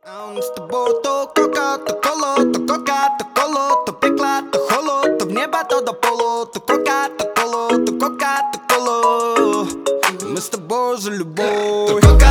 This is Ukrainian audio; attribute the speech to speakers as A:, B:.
A: З тобою то кока, то коло, то кока, то коло, то пекла, то холод, то в небо, то до полу, то кока, то коло, то кока, то коло. Ми з тобою за любов.